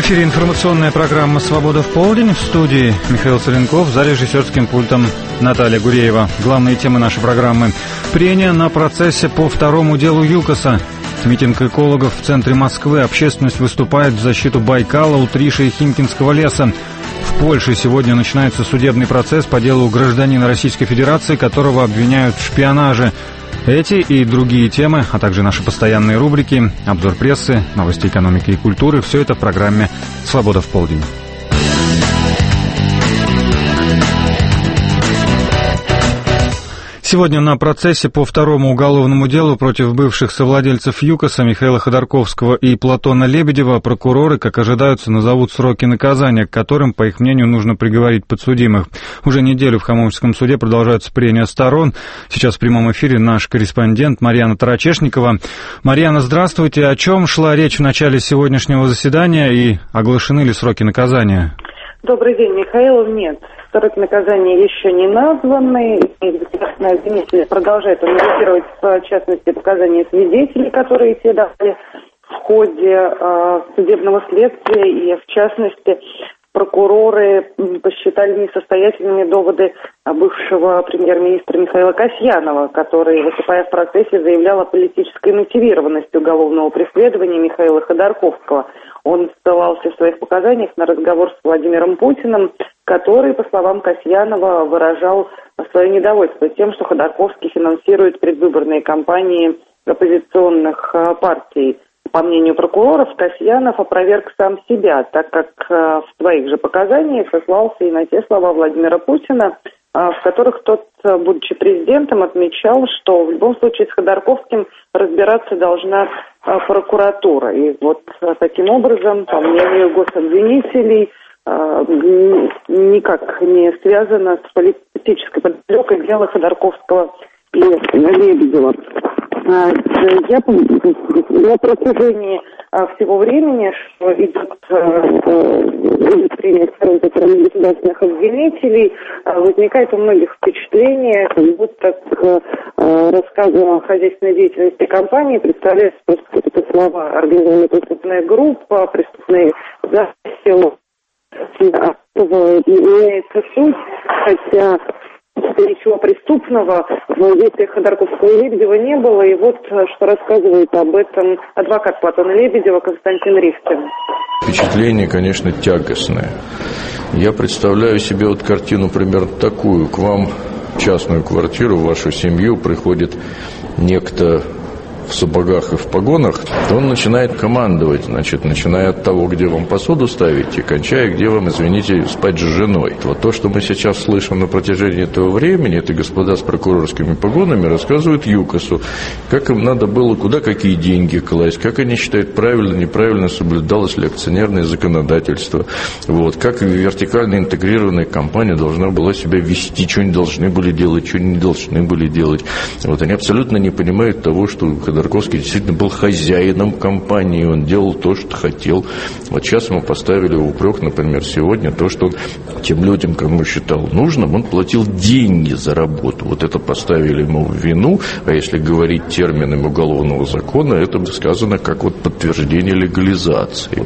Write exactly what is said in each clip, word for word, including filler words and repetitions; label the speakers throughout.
Speaker 1: эфире информационная программа «Свобода в полдень». В студии Михаил Соленков, за режиссерским пультом Наталья Гуреева. Главные темы нашей программы. Прения на процессе по второму делу ЮКОСа. Митинг экологов в центре Москвы. Общественность выступает в защиту Байкала, Утриши и Химкинского леса. В Польше сегодня начинается судебный процесс по делу гражданина Российской Федерации, которого обвиняют в шпионаже. Эти и другие темы, а также наши постоянные рубрики, обзор прессы, новости экономики и культуры – все это в программе «Свобода в полдень». Сегодня на процессе по второму уголовному делу против бывших совладельцев ЮКОСа Михаила Ходорковского и Платона Лебедева прокуроры, как ожидаются, назовут сроки наказания, к которым, по их мнению, нужно приговорить подсудимых. Уже неделю в Хамовническом суде продолжаются прения сторон. Сейчас в прямом эфире наш корреспондент Марьяна Тарачешникова. Марьяна, здравствуйте. О чем шла речь в начале сегодняшнего заседания и оглашены ли сроки наказания?
Speaker 2: Добрый день, Михаил. Нет. Сроки наказания еще не названы. Государственный обвинитель продолжает анализировать, в частности, показания свидетелей, которые те дали в ходе э, судебного следствия. И, в частности, прокуроры посчитали несостоятельными доводы бывшего премьер-министра Михаила Касьянова, который, выступая в процессе, заявлял о политической мотивированности уголовного преследования Михаила Ходорковского. Он ссылался в своих показаниях на разговор с Владимиром Путиным, который, по словам Касьянова, выражал свое недовольство тем, что Ходорковский финансирует предвыборные кампании оппозиционных партий. По мнению прокуроров, Касьянов опроверг сам себя, так как в своих же показаниях сослался и на те слова Владимира Путина, в которых тот, будучи президентом, отмечал, что в любом случае с Ходорковским разбираться должна прокуратура. И вот таким образом, по мнению гособвинителей, никак не связано с политической подоплекой дела Ходорковского и Лебедева. Я на протяжении всего времени, что идет прения сторон государственных обвинителей, возникает у многих впечатление, как будто к рассказу о хозяйственной деятельности компании представляются просто какие-то слова: организованная преступная группа, преступные замысел, меняется суть, хотя ничего преступного в действиях Ходорковского и Лебедева не было. И вот что рассказывает об этом адвокат Платона Лебедева Константин Ривкин.
Speaker 3: Впечатление, конечно, тягостное. Я представляю себе вот картину примерно такую. К вам в частную квартиру, в вашу семью приходит некто в сапогах и в погонах, то он начинает командовать, значит, начиная от того, где вам посуду ставить, и кончая, где вам, извините, спать с женой. Вот то, что мы сейчас слышим на протяжении этого времени, это господа с прокурорскими погонами рассказывают ЮКОСу, как им надо было, куда какие деньги класть, как они считают правильно, неправильно соблюдалось ли акционерное законодательство, вот, как вертикально интегрированная компания должна была себя вести, что они должны были делать, что они не должны были делать. Вот, они абсолютно не понимают того, что Ходорковский действительно был хозяином компании, он делал то, что хотел. Вот сейчас ему поставили в упрек, например, сегодня, то, что он тем людям, кому считал нужным, он платил деньги за работу. Вот это поставили ему в вину, а если говорить терминами уголовного закона, это сказано как вот подтверждение легализации.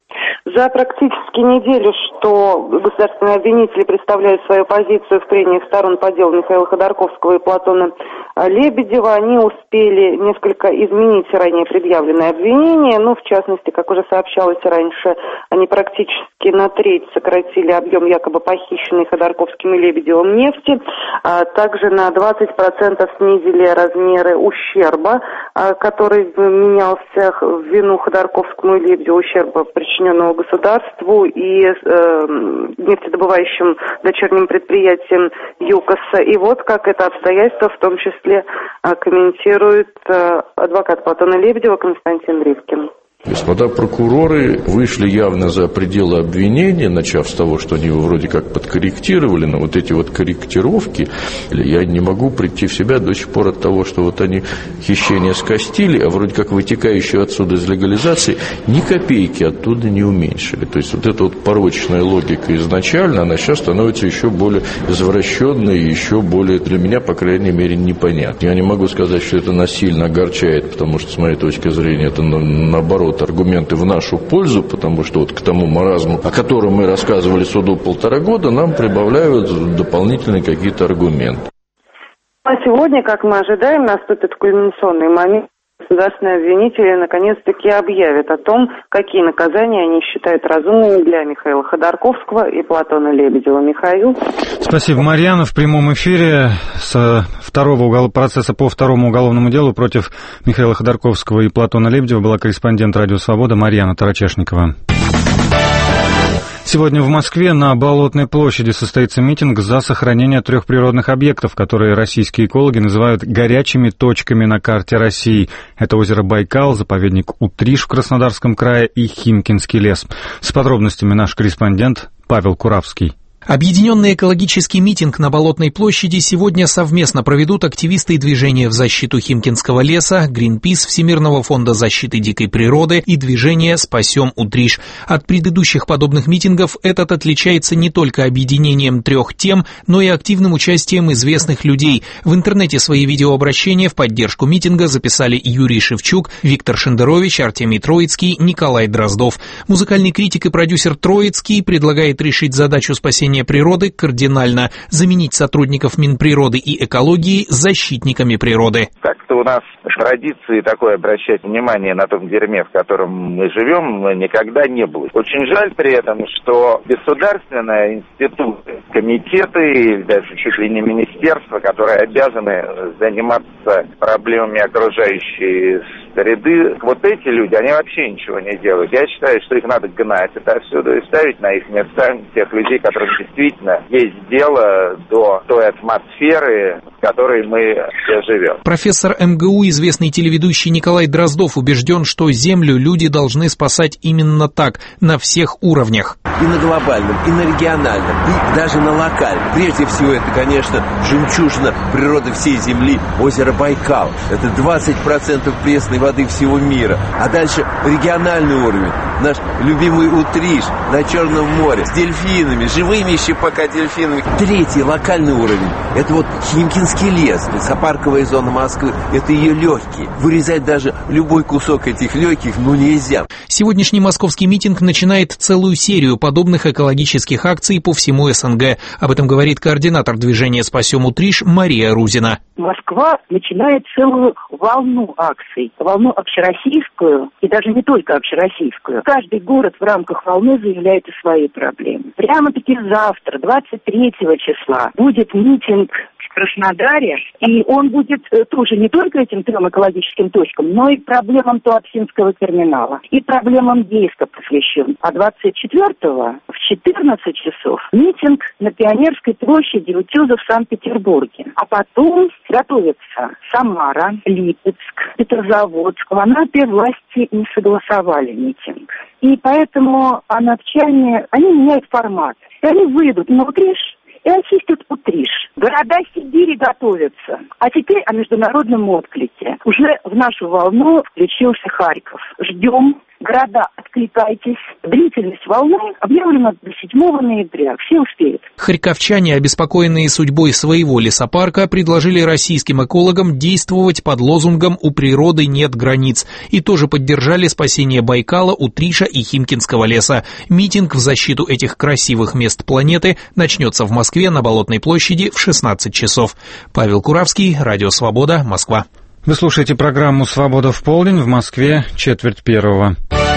Speaker 2: За практически неделю, что государственные обвинители представляют свою позицию в прениях сторон по делу Михаила Ходорковского и Платона Лебедева, они успели несколько изменить ранее предъявленные обвинения. Ну, в частности, как уже сообщалось раньше, они практически на треть сократили объем якобы похищенной Ходорковским и Лебедевым нефти, а также на двадцать процентов снизили размеры ущерба, который менялся в вину Ходорковскому и Лебедеву, ущерба, причиненного государству и э, нефтедобывающим дочерним предприятиям ЮКОСа. И вот как это обстоятельство в том числе комментирует э, адвокат Платона Лебедева Константин Ривкин.
Speaker 3: Господа прокуроры вышли явно за пределы обвинения, начав с того, что они его вроде как подкорректировали, но вот эти вот корректировки, я не могу прийти в себя до сих пор от того, что вот они хищение скостили, а вроде как вытекающую отсюда из легализации ни копейки оттуда не уменьшили. То есть вот эта вот порочная логика изначально, она сейчас становится еще более извращенной и еще более, для меня, по крайней мере, непонятной. Я не могу сказать, что это нас сильно огорчает, потому что, с моей точки зрения, это наоборот наоборот, аргументы в нашу пользу, потому что вот к тому маразму, о котором мы рассказывали суду полтора года, нам прибавляют дополнительные какие-то аргументы.
Speaker 2: А сегодня, как мы ожидаем, наступит кульминационный момент. Государственные обвинители наконец-таки объявят о том, какие наказания они считают разумными для Михаила Ходорковского и Платона Лебедева. Михаил.
Speaker 1: Спасибо, Марьяна. В прямом эфире с второго угол... процесса по второму уголовному делу против Михаила Ходорковского и Платона Лебедева была корреспондент «Радио Свобода» Марьяна Тарачешникова. Сегодня в Москве на Болотной площади состоится митинг за сохранение трех природных объектов, которые российские экологи называют горячими точками на карте России. Это озеро Байкал, заповедник Утриш в Краснодарском крае и Химкинский лес. С подробностями наш корреспондент Павел Куравский.
Speaker 4: Объединенный экологический митинг на Болотной площади сегодня совместно проведут активисты движения в защиту Химкинского леса, Гринпис, Всемирного фонда защиты дикой природы и движения «Спасем Утриш». От предыдущих подобных митингов этот отличается не только объединением трех тем, но и активным участием известных людей. В интернете свои видеообращения в поддержку митинга записали Юрий Шевчук, Виктор Шендерович, Артемий Троицкий, Николай Дроздов. Музыкальный критик и продюсер Троицкий предлагает решить задачу спасения природы кардинально, заменить сотрудников Минприроды и экологии защитниками природы.
Speaker 5: Как-то у нас в традиции такое обращать внимание на том дерьме, в котором мы живем, никогда не было. Очень жаль при этом, что государственные институты, комитеты, даже чуть ли не министерства, которые обязаны заниматься проблемами окружающей среды, вот эти люди, они вообще ничего не делают. Я считаю, что их надо гнать отовсюду и ставить на их места тех людей, которым действительно есть дело до той атмосферы, в которой мы все живем.
Speaker 4: Профессор эм гэ у, известный телеведущий Николай Дроздов, убежден, что Землю люди должны спасать именно так, на всех уровнях.
Speaker 6: И на глобальном, и на региональном, и даже на локальном. Прежде всего, это, конечно, жемчужина природы всей Земли, озеро Байкал. Это двадцать процентов пресной воды всего мира. А дальше региональный уровень. Наш любимый Утриш на Черном море с дельфинами, живыми еще пока дельфинами. Третий локальный уровень – это вот Химкинский лес, лесопарковая зона Москвы. Это ее легкие. Вырезать даже любой кусок этих легких, ну, нельзя.
Speaker 4: Сегодняшний московский митинг начинает целую серию подобных экологических акций по всему эс эн гэ. Об этом говорит координатор движения «Спасем Утриш» Мария Рузина.
Speaker 7: Москва начинает целую волну акций, волну общероссийскую и даже не только общероссийскую. Каждый город в рамках волны заявляет о своей проблеме. Прямо-таки завтра, двадцать третьего числа, будет митинг в Краснодаре, и он будет тоже не только этим трем экологическим точкам, но и проблемам Туапсинского терминала, и проблемам Ейска посвящен. А двадцать четвёртого в четырнадцать часов митинг на Пионерской площади Утюза в Санкт-Петербурге. А потом готовятся Самара, Липецк, Петрозаводск. В Анапе власти не согласовали митинг. И поэтому анапчане, они меняют формат. И они выйдут на Утриш и очистят Утриш. Города Сибири готовятся. А теперь о международном отклике. Уже в нашу волну включился Харьков. Ждем. Города, откликайтесь. Длительность волны объявлена до седьмого ноября. Все успеют.
Speaker 4: Харьковчане, обеспокоенные судьбой своего лесопарка, предложили российским экологам действовать под лозунгом «У природы нет границ» и тоже поддержали спасение Байкала, Утриша и Химкинского леса. Митинг в защиту этих красивых мест планеты начнется в Москве на Болотной площади в шестнадцать часов. Павел Куравский, Радио Свобода, Москва.
Speaker 1: Вы слушаете программу «Свобода в полдень», в Москве четверть первого.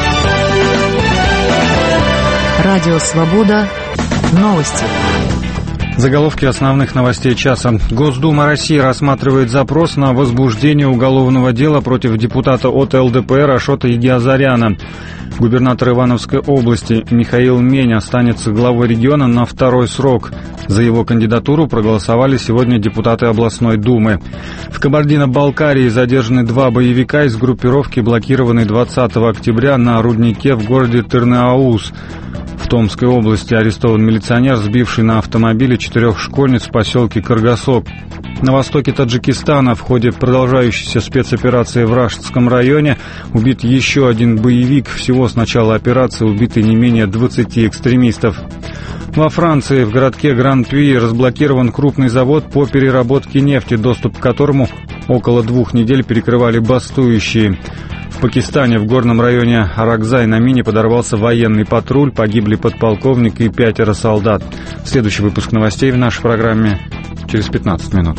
Speaker 8: Радио «Свобода». Новости.
Speaker 1: Заголовки основных новостей часа. Госдума России рассматривает запрос на возбуждение уголовного дела против депутата от эл дэ пэ эр Ашота Егиазаряна. Губернатор Ивановской области Михаил Мень останется главой региона на второй срок. За его кандидатуру проголосовали сегодня депутаты областной думы. В Кабардино-Балкарии задержаны два боевика из группировки, блокированной двадцатого октября на руднике в городе Тырныауз. В Томской области арестован милиционер, сбивший на автомобиле четырех школьниц в поселке Каргасок. На востоке Таджикистана в ходе продолжающейся спецоперации в Рашидском районе убит еще один боевик. Всего с начала операции убиты не менее двадцати экстремистов. Во Франции в городке Гран-Пюи разблокирован крупный завод по переработке нефти, доступ к которому около двух недель перекрывали бастующие. В Пакистане в горном районе Аракзай на мине подорвался военный патруль, погибли подполковник и пятеро солдат. Следующий выпуск новостей в нашей программе через пятнадцать минут.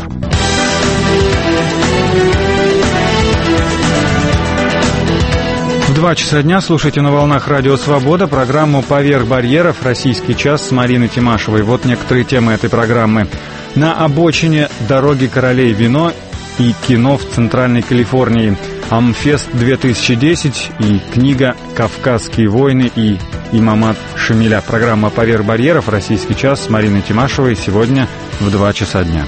Speaker 1: В два часа дня слушайте на волнах Радио Свобода программу «Поверх барьеров. Российский час» с Мариной Тимашевой. Вот некоторые темы этой программы. На обочине дороги королей вино и кино в Центральной Калифорнии. Амфест две тысячи десять и книга «Кавказские войны» и Имамат Шамиля. Программа «Поверх барьеров. Российский час» с Мариной Тимашевой сегодня в два часа дня.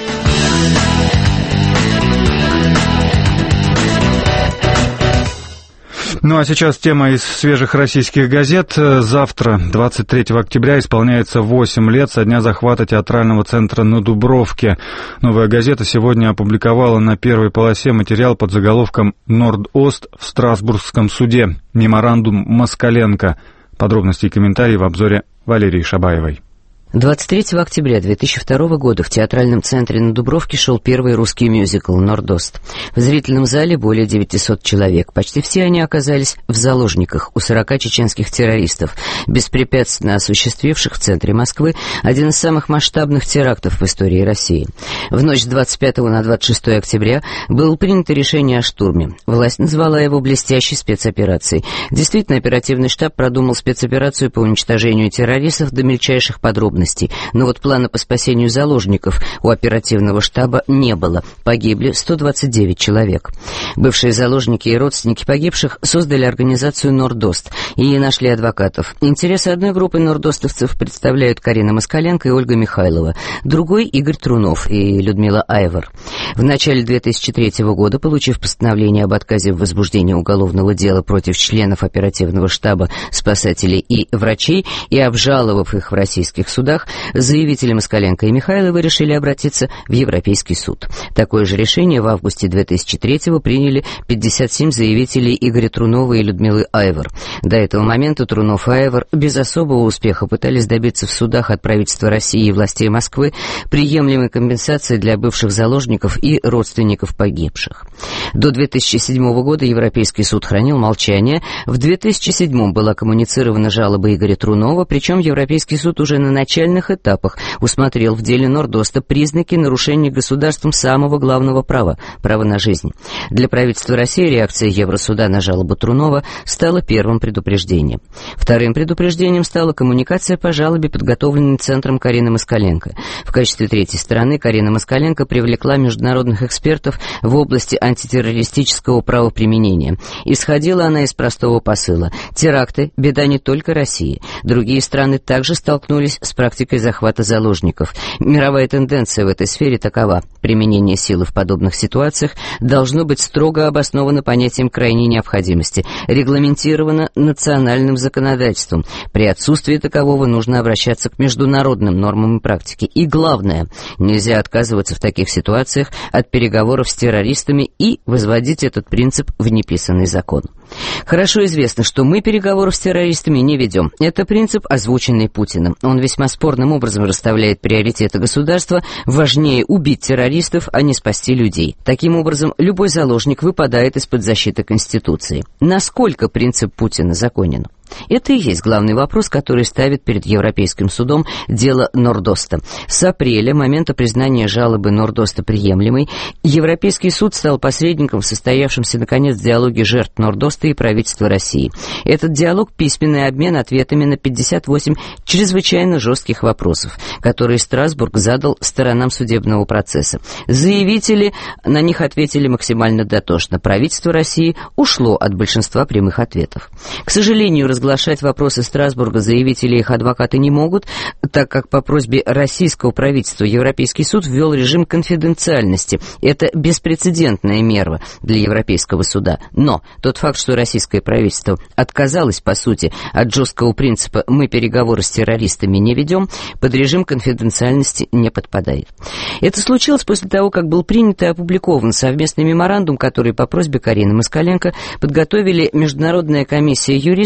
Speaker 1: Ну а сейчас тема из свежих российских газет. Завтра, двадцать третьего октября, исполняется восемь лет со дня захвата театрального центра на Дубровке. «Новая газета» сегодня опубликовала на первой полосе материал под заголовком «Норд-Ост в Страсбургском суде. Меморандум Москаленко». Подробности и комментарии в обзоре Валерии Шабаевой.
Speaker 9: двадцать третьего октября две тысячи второго года в театральном центре на Дубровке шел первый русский мюзикл «Норд-Ост». В зрительном зале более девятисот человек. Почти все они оказались в заложниках у сорока чеченских террористов, беспрепятственно осуществивших в центре Москвы один из самых масштабных терактов в истории России. В ночь с двадцать пятого на двадцать шестое октября было принято решение о штурме. Власть назвала его блестящей спецоперацией. Действительно, оперативный штаб продумал спецоперацию по уничтожению террористов до мельчайших подробностей. Но вот плана по спасению заложников у оперативного штаба не было. Погибли сто двадцать девять человек. Бывшие заложники и родственники погибших создали организацию «Норд-Ост» и нашли адвокатов. Интересы одной группы нордостовцев представляют Карина Москаленко и Ольга Михайлова, другой — Игорь Трунов и Людмила Айвор. В начале две тысячи третьего года, получив постановление об отказе в возбуждении уголовного дела против членов оперативного штаба, спасателей и врачей и обжаловав их в российских судах, заявители Москаленко и Михайлова решили обратиться в Европейский суд. Такое же решение в августе две тысячи третьего приняли пятьдесят семь заявителей Игоря Трунова и Людмилы Айвор. До этого момента Трунов и Айвор без особого успеха пытались добиться в судах от правительства России и властей Москвы приемлемой компенсации для бывших заложников и родственников погибших. До две тысячи седьмого года Европейский суд хранил молчание. В две тысячи седьмом была коммуницирована жалоба Игоря Трунова, причем Европейский суд уже на начале начальных этапах усмотрел в деле Норд-Оста признаки нарушения государством самого главного права – права на жизнь. Для правительства России реакция Евросуда на жалобу Трунова стала первым предупреждением. Вторым предупреждением стала коммуникация по жалобе, подготовленной Центром Карины Москаленко. В качестве третьей стороны Карина Москаленко привлекла международных экспертов в области антитеррористического правоприменения. Исходила она из простого посыла – теракты – беда не только России. Другие страны также столкнулись с практикой захвата заложников. Мировая тенденция в этой сфере такова. Применение силы в подобных ситуациях должно быть строго обосновано понятием крайней необходимости, регламентировано национальным законодательством. При отсутствии такового нужно обращаться к международным нормам и практике. И главное, нельзя отказываться в таких ситуациях от переговоров с террористами и возводить этот принцип в неписанный закон. Хорошо известно, что мы переговоров с террористами не ведем. Это принцип, озвученный Путиным. Он весьма спорным образом расставляет приоритеты государства. Важнее убить террористов, а не спасти людей. Таким образом, любой заложник выпадает из-под защиты Конституции. Насколько принцип Путина законен? Это и есть главный вопрос, который ставит перед Европейским судом дело Норд-Оста. С апреля, момента признания жалобы Норд-Оста приемлемой, Европейский суд стал посредником в состоявшемся, наконец, диалоге жертв Норд-Оста и правительства России. Этот диалог — письменный обмен ответами на пятьдесят восемь чрезвычайно жестких вопросов, которые Страсбург задал сторонам судебного процесса. Заявители на них ответили максимально дотошно. Правительство России ушло от большинства прямых ответов. К сожалению, разглашать вопросы Страсбурга заявители и их адвокаты не могут, так как по просьбе российского правительства Европейский суд ввел режим конфиденциальности. Это беспрецедентная мера для Европейского суда. Но тот факт, что российское правительство отказалось, по сути, от жесткого принципа «мы переговоры с террористами не ведем», под режим конфиденциальности не подпадает. Это случилось после того, как был принят и опубликован совместный меморандум, который по просьбе Карины Москаленко подготовили Международная комиссия юристов и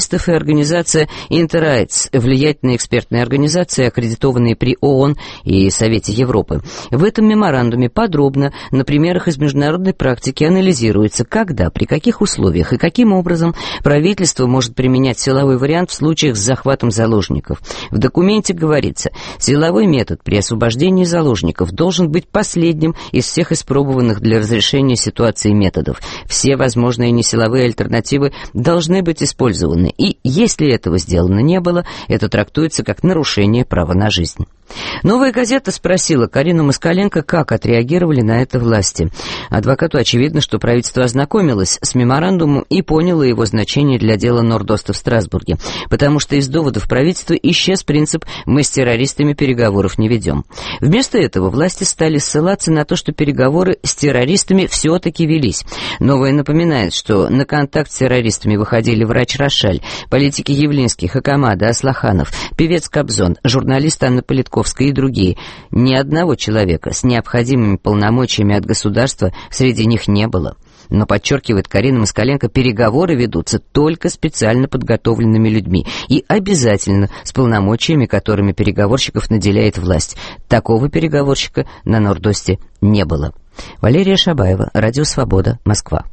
Speaker 9: организация Interrights, влиятельная экспертная организация, аккредитованная при ООН и Совете Европы. В этом меморандуме подробно на примерах из международной практики анализируется, когда, при каких условиях и каким образом правительство может применять силовой вариант в случаях с захватом заложников. В документе говорится, силовой метод при освобождении заложников должен быть последним из всех испробованных для разрешения ситуации методов. Все возможные несиловые альтернативы должны быть использованы, и если этого сделано не было, это трактуется как нарушение права на жизнь. «Новая газета» спросила Карину Москаленко, как отреагировали на это власти. Адвокату очевидно, что правительство ознакомилось с меморандумом и поняло его значение для дела Нордоста в Страсбурге, потому что из доводов правительства исчез принцип «мы с террористами переговоров не ведем». Вместо этого власти стали ссылаться на то, что переговоры с террористами все-таки велись. «Новая» напоминает, что на контакт с террористами выходили врач Рошаль, политики Явлинский, Хакамада, Аслаханов, певец Кобзон, журналист Анна Политковская и другие. Ни одного человека с необходимыми полномочиями от государства среди них не было. Но, подчеркивает Карина Москаленко, переговоры ведутся только специально подготовленными людьми и обязательно с полномочиями, которыми переговорщиков наделяет власть. Такого переговорщика на Нордосте не было. Валерия Шабаева, Радио Свобода, Москва.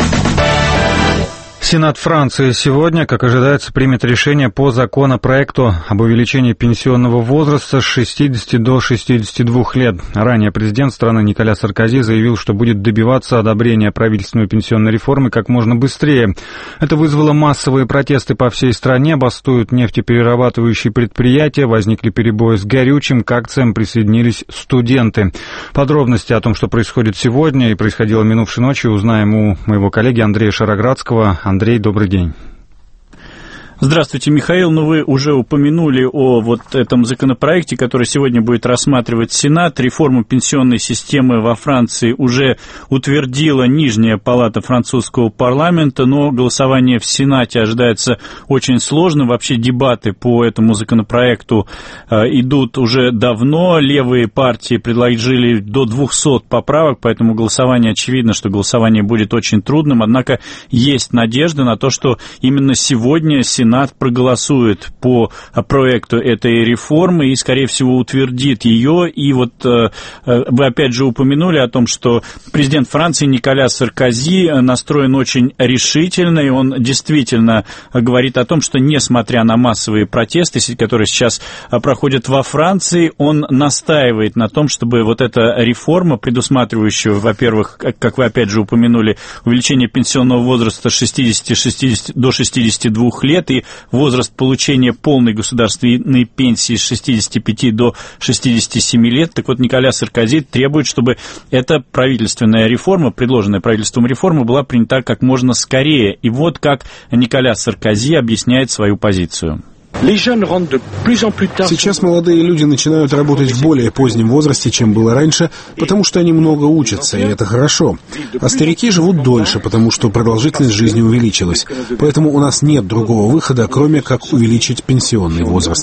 Speaker 1: Сенат Франции сегодня, как ожидается, примет решение по законопроекту об увеличении пенсионного возраста с шестидесяти до шестидесяти двух лет. Ранее президент страны Николя Саркози заявил, что будет добиваться одобрения правительственной пенсионной реформы как можно быстрее. Это вызвало массовые протесты по всей стране, бастуют нефтеперерабатывающие предприятия, возникли перебои с горючим, к акциям присоединились студенты. Подробности о том, что происходит сегодня и происходило минувшей ночью, узнаем у моего коллеги Андрея Шароградского. Андрей, добрый день.
Speaker 10: Здравствуйте, Михаил. Ну, вы уже упомянули о вот этом законопроекте, который сегодня будет рассматривать Сенат. Реформу пенсионной системы во Франции уже утвердила нижняя палата французского парламента, но голосование в Сенате ожидается очень сложно. Вообще дебаты по этому законопроекту э, идут уже давно. Левые партии предложили до двухсот поправок, поэтому голосование, очевидно, что голосование будет очень трудным. Однако есть надежда на то, что именно сегодня Сенат Сенат проголосует по проекту этой реформы и, скорее всего, утвердит ее. И вот э, вы опять же упомянули о том, что президент Франции Николя Саркози настроен очень решительно, и он действительно говорит о том, что, несмотря на массовые протесты, которые сейчас проходят во Франции, он настаивает на том, чтобы вот эта реформа, предусматривающая, во-первых, как вы опять же упомянули, увеличение пенсионного возраста с шестидесяти до шестидесяти двух лет и возраст получения полной государственной пенсии с шестидесяти пяти до шестидесяти семи лет. Так вот, Николя Саркози требует, чтобы эта правительственная реформа, предложенная правительством реформа, была принята как можно скорее. И вот как Николя Саркози объясняет свою позицию.
Speaker 11: Сейчас молодые люди начинают работать в более позднем возрасте, чем было раньше, потому что они много учатся, и это хорошо. А старики живут дольше, потому что продолжительность жизни увеличилась. Поэтому у нас нет другого выхода, кроме как увеличить пенсионный возраст.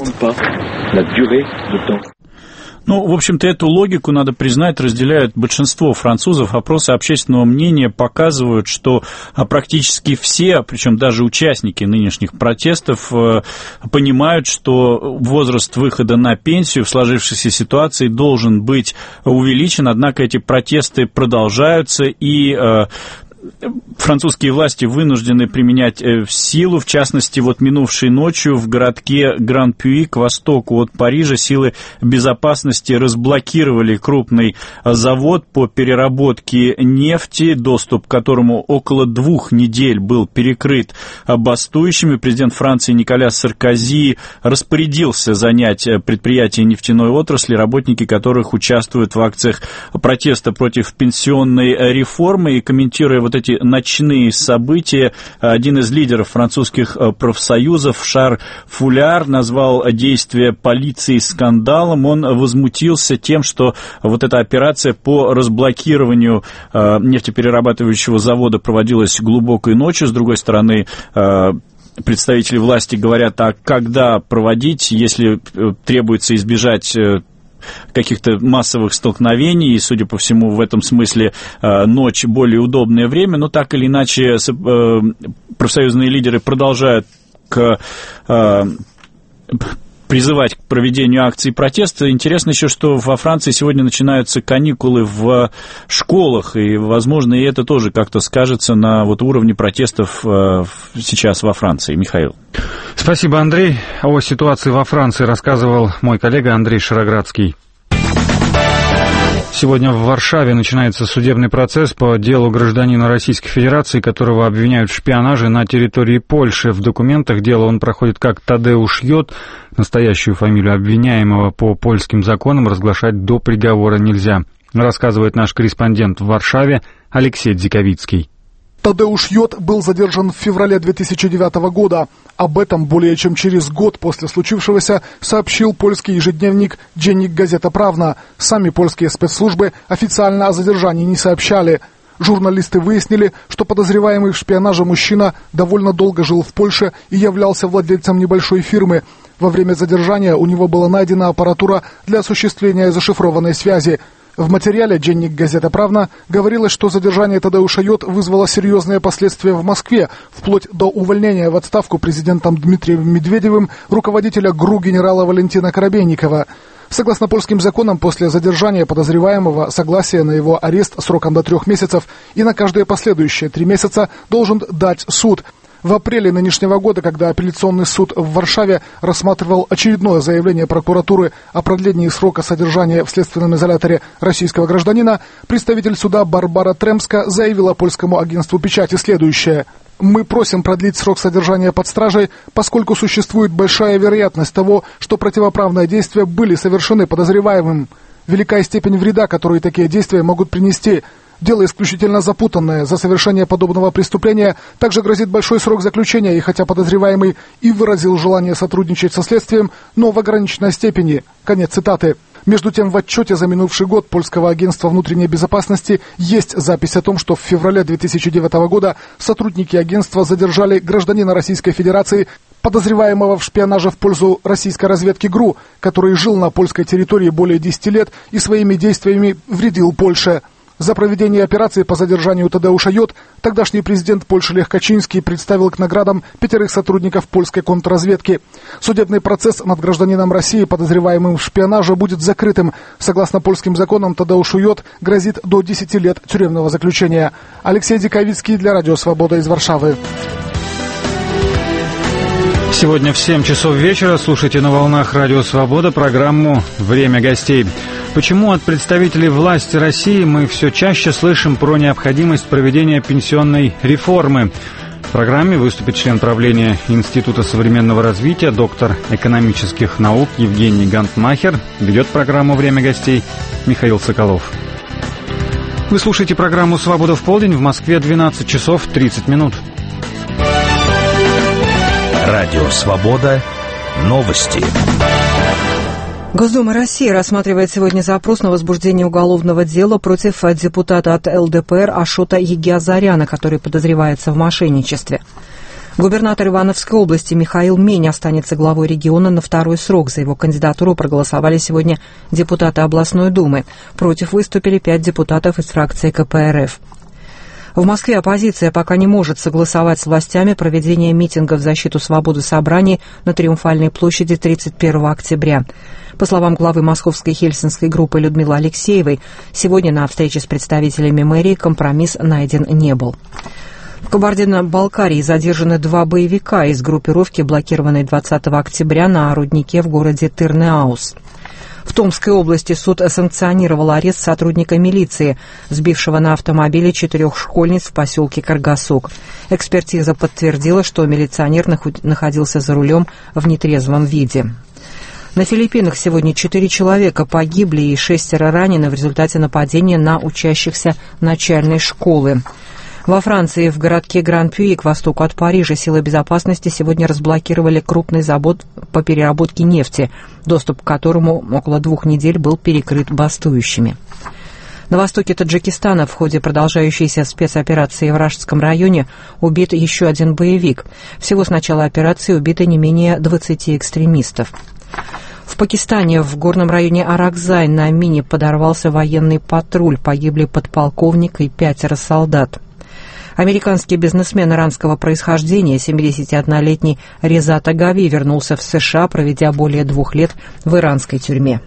Speaker 10: Ну, в общем-то, эту логику, надо признать, разделяют большинство французов. Опросы общественного мнения показывают, что практически все, причем даже участники нынешних протестов, понимают, что возраст выхода на пенсию в сложившейся ситуации должен быть увеличен. Однако эти протесты продолжаются, и французские власти вынуждены применять силу. В частности, вот минувшей ночью в городке Гран-Пюи к востоку от Парижа силы безопасности разблокировали крупный завод по переработке нефти, доступ к которому около двух недель был перекрыт бастующими. Президент Франции Николя Саркози распорядился занять предприятия нефтяной отрасли, работники которых участвуют в акциях протеста против пенсионной реформы. И комментируя вот эти ночные события, один из лидеров французских профсоюзов, Шар Фуляр, назвал действия полиции скандалом. Он возмутился тем, что вот эта операция по разблокированию нефтеперерабатывающего завода проводилась глубокой ночью. С другой стороны, представители власти говорят, а когда проводить, если требуется избежать каких-то массовых столкновений, и, судя по всему, в этом смысле ночь более удобное время, но так или иначе профсоюзные лидеры продолжают к э, призывать к проведению акций протеста. Интересно еще, что во Франции сегодня начинаются каникулы в школах, и, возможно, и это тоже как-то скажется на вот уровне протестов э, сейчас во Франции. Михаил.
Speaker 1: Спасибо, Андрей. О ситуации во Франции рассказывал мой коллега Андрей Шароградский. Сегодня в Варшаве начинается судебный процесс по делу гражданина Российской Федерации, которого обвиняют в шпионаже на территории Польши. В документах дела он проходит как Тадеуш Йод. Настоящую фамилию обвиняемого по польским законам разглашать до приговора нельзя, рассказывает наш корреспондент в Варшаве Алексей Дзиковицкий.
Speaker 12: Тадеуш Йод был задержан в феврале две тысячи девятого года. Об этом более чем через год после случившегося сообщил польский ежедневник «Dziennik Gazeta Prawna». Сами польские спецслужбы официально о задержании не сообщали. Журналисты выяснили, что подозреваемый в шпионаже мужчина довольно долго жил в Польше и являлся владельцем небольшой фирмы. Во время задержания у него была найдена аппаратура для осуществления зашифрованной связи. В материале «Dziennik Gazeta Prawna» говорилось, что задержание Тадеуша Йод вызвало серьезные последствия в Москве, вплоть до увольнения в отставку президентом Дмитрием Медведевым руководителя ГРУ генерала Валентина Коробейникова. Согласно польским законам, после задержания подозреваемого согласие на его арест сроком до трех месяцев и на каждые последующие три месяца должен дать суд. В апреле нынешнего года, когда апелляционный суд в Варшаве рассматривал очередное заявление прокуратуры о продлении срока содержания в следственном изоляторе российского гражданина, представитель суда Барбара Тремска заявила польскому агентству печати следующее. «Мы просим продлить срок содержания под стражей, поскольку существует большая вероятность того, что противоправные действия были совершены подозреваемым. Велика степень вреда, которую такие действия могут принести. Дело исключительно запутанное. За совершение подобного преступления также грозит большой срок заключения, и хотя подозреваемый и выразил желание сотрудничать со следствием, но в ограниченной степени». Конец цитаты. Между тем, в отчете за минувший год польского агентства внутренней безопасности есть запись о том, что в феврале две тысячи девятого года сотрудники агентства задержали гражданина Российской Федерации, подозреваемого в шпионаже в пользу российской разведки ГРУ, который жил на польской территории более десяти лет и своими действиями вредил Польше. За проведение операции по задержанию Тадеуша Йод тогдашний президент Польши Лех Качинский представил к наградам пятерых сотрудников польской контрразведки. Судебный процесс над гражданином России, подозреваемым в шпионаже, будет закрытым. Согласно польским законам, Тадеушу Йод грозит до десяти лет тюремного заключения. Алексей Диковицкий для Радио Свобода из Варшавы.
Speaker 1: Сегодня в семь часов вечера слушайте на волнах Радио Свобода программу «Время гостей». Почему от представителей власти России мы все чаще слышим про необходимость проведения пенсионной реформы? В программе выступит член правления Института современного развития, доктор экономических наук Евгений Гантмахер. Ведет программу «Время гостей» Михаил Соколов. Вы слушаете программу «Свобода в полдень», в Москве двенадцать часов тридцать минут.
Speaker 13: Радио «Свобода». Новости.
Speaker 14: Госдума России рассматривает сегодня запрос на возбуждение уголовного дела против депутата от эл дэ пэ эр Ашота Егиазаряна, который подозревается в мошенничестве. Губернатор Ивановской области Михаил Мень останется главой региона на второй срок. За его кандидатуру проголосовали сегодня депутаты областной думы. Против выступили пять депутатов из фракции ка пэ эр эф. В Москве оппозиция пока не может согласовать с властями проведение митинга в защиту свободы собраний на Триумфальной площади тридцать первого октября. По словам главы московской хельсинской группы Людмилы Алексеевой, сегодня на встрече с представителями мэрии компромисс найден не был. В Кабардино-Балкарии задержаны два боевика из группировки, блокированной двадцатого октября на руднике в городе Тырныауз. В Томской области суд санкционировал арест сотрудника милиции, сбившего на автомобиле четырех школьниц в поселке Каргасок. Экспертиза подтвердила, что милиционер находился за рулем в нетрезвом виде. На Филиппинах сегодня четыре человека погибли и шестеро ранены в результате нападения на учащихся начальной школы. Во Франции, в городке Гран-Пюи, к востоку от Парижа, силы безопасности сегодня разблокировали крупный завод по переработке нефти, доступ к которому около двух недель был перекрыт бастующими. На востоке Таджикистана в ходе продолжающейся спецоперации в Ражском районе убит еще один боевик. Всего с начала операции убито не менее двадцати экстремистов. В Пакистане в горном районе Аракзай на мине подорвался военный патруль. Погибли подполковник и пятеро солдат. Американский бизнесмен иранского происхождения, семидесятиоднолетний Резат Агави, вернулся в США, проведя более двух лет в иранской тюрьме.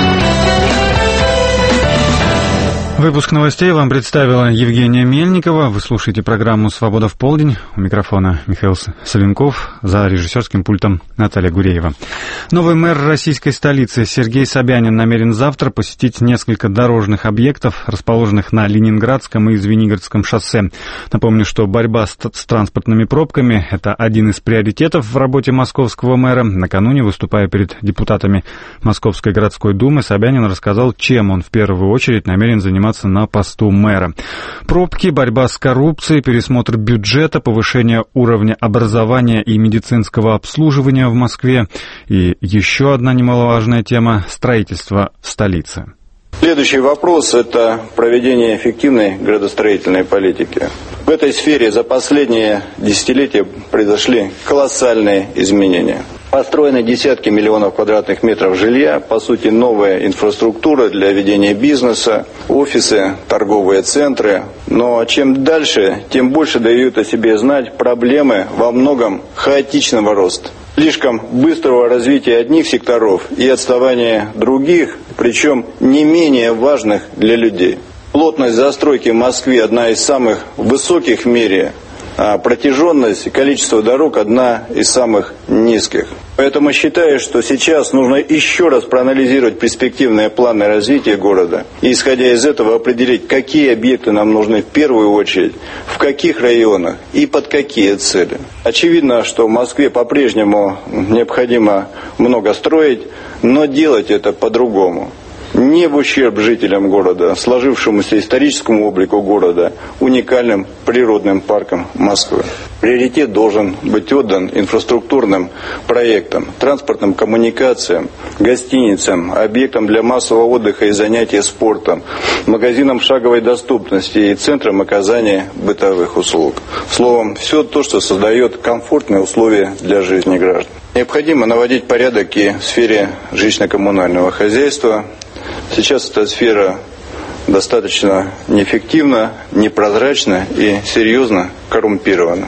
Speaker 1: Выпуск новостей вам представила Евгения Мельникова. Вы слушаете программу «Свобода в полдень». У микрофона Михаил Соленков, за режиссерским пультом Наталья Гуреева. Новый мэр российской столицы Сергей Собянин намерен завтра посетить несколько дорожных объектов, расположенных на Ленинградском и Звенигородском шоссе. Напомню, что борьба с, с транспортными пробками – это один из приоритетов в работе московского мэра. Накануне, выступая перед депутатами Московской городской думы, Собянин рассказал, чем он в первую очередь намерен заниматься на посту мэра. Пробки, борьба с коррупцией, пересмотр бюджета, повышение уровня образования и медицинского обслуживания в Москве. И еще одна немаловажная тема – строительство в столице.
Speaker 15: Следующий вопрос – это проведение эффективной градостроительной политики. В этой сфере за последние десятилетия произошли колоссальные изменения. Построены десятки миллионов квадратных метров жилья, по сути новая инфраструктура для ведения бизнеса, офисы, торговые центры. Но чем дальше, тем больше дают о себе знать проблемы во многом хаотичного роста. Слишком быстрого развития одних секторов и отставания других, причем не менее важных для людей. Плотность застройки в Москве одна из самых высоких в мире, а протяженность и количество дорог одна из самых низких. Поэтому считаю, что сейчас нужно еще раз проанализировать перспективные планы развития города и, исходя из этого, определить, какие объекты нам нужны в первую очередь, в каких районах и под какие цели. Очевидно, что в Москве по-прежнему необходимо много строить, но делать это по-другому. Не в ущерб жителям города, сложившемуся историческому облику города, уникальным природным парком Москвы. Приоритет должен быть отдан инфраструктурным проектам, транспортным коммуникациям, гостиницам, объектам для массового отдыха и занятий спортом, магазинам шаговой доступности и центрам оказания бытовых услуг. Словом, все то, что создает комфортные условия для жизни граждан. Необходимо наводить порядок и в сфере жилищно-коммунального хозяйства. Сейчас эта сфера достаточно неэффективна, непрозрачна и серьезно коррумпирована.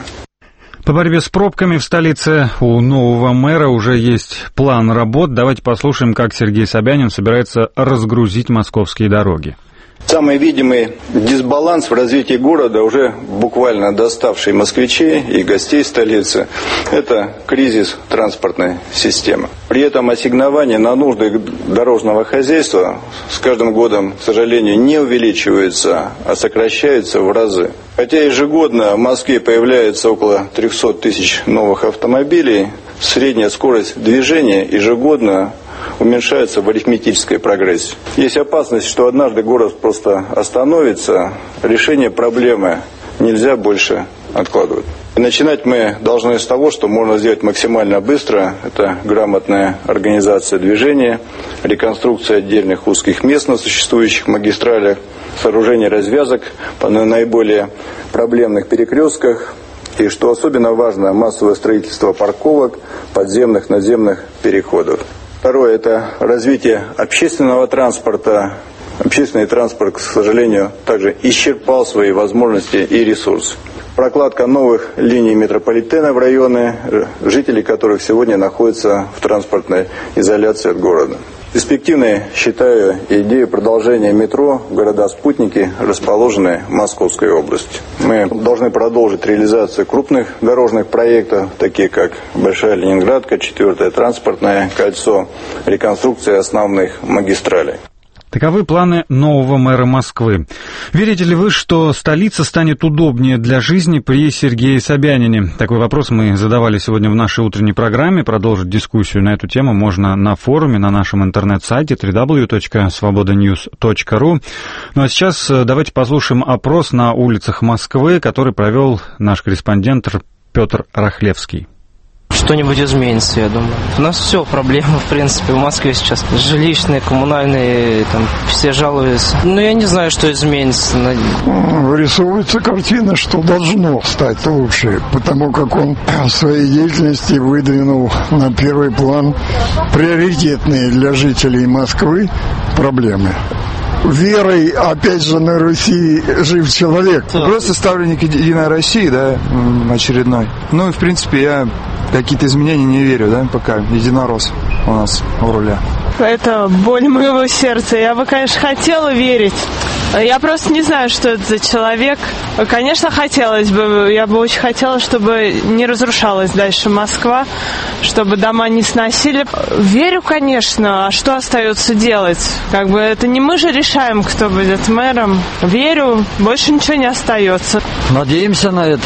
Speaker 1: По борьбе с пробками в столице у нового мэра уже есть план работ. Давайте послушаем, как Сергей Собянин собирается разгрузить московские дороги.
Speaker 15: Самый видимый дисбаланс в развитии города, уже буквально доставший москвичей и гостей столицы, это кризис транспортной системы. При этом ассигнования на нужды дорожного хозяйства с каждым годом, к сожалению, не увеличиваются, а сокращаются в разы. Хотя ежегодно в Москве появляется около трехсот тысяч новых автомобилей, средняя скорость движения ежегодно уменьшается в арифметической прогрессии. Есть опасность, что однажды город просто остановится, решение проблемы нельзя больше откладывать. И начинать мы должны с того, что можно сделать максимально быстро. Это грамотная организация движения, реконструкция отдельных узких мест на существующих магистралях, сооружение развязок по наиболее проблемных перекрестках. И, что особенно важно, массовое строительство парковок, подземных, надземных переходов. Второе – это развитие общественного транспорта. Общественный транспорт, к сожалению, также исчерпал свои возможности и ресурсы. Прокладка новых линий метрополитена в районы, жители которых сегодня находятся в транспортной изоляции от города. Перспективной считаю идею продолжения метро в города-спутники, расположенные в Московской области. Мы должны продолжить реализацию крупных дорожных проектов, таких как Большая Ленинградка, четвертое транспортное кольцо, реконструкция основных магистралей.
Speaker 1: Таковы планы нового мэра Москвы. Верите ли вы, что столица станет удобнее для жизни при Сергее Собянине? Такой вопрос мы задавали сегодня в нашей утренней программе. Продолжить дискуссию на эту тему можно на форуме, на нашем интернет-сайте дабл ю дабл ю дабл ю точка свобода ньюс точка ру. Ну а сейчас давайте послушаем опрос на улицах Москвы, который провел наш корреспондент Петр Рахлевский.
Speaker 16: Что-нибудь изменится, я думаю. У нас все проблемы, в принципе, в Москве сейчас. Жилищные, коммунальные, там, все жалуются. Но я не знаю, что изменится.
Speaker 17: Вырисовывается картина, что должно стать лучше, потому как он в своей деятельности выдвинул на первый план приоритетные для жителей Москвы проблемы. верой, опять же, на Руси жив человек.
Speaker 18: Просто ставленник Единой России, да, очередной. Ну и, в принципе, я какие-то изменения не верю, да, пока единорос у нас у руля.
Speaker 19: Это боль моего сердца. Я бы, конечно, хотела верить. Я просто не знаю, что это за человек. Конечно, хотелось бы. Я бы очень хотела, чтобы не разрушалась дальше Москва, чтобы дома не сносили. Верю, конечно. А что остается делать? Как бы это не мы же решаем, кто будет мэром. Верю, больше ничего не остается.
Speaker 20: Надеемся на это.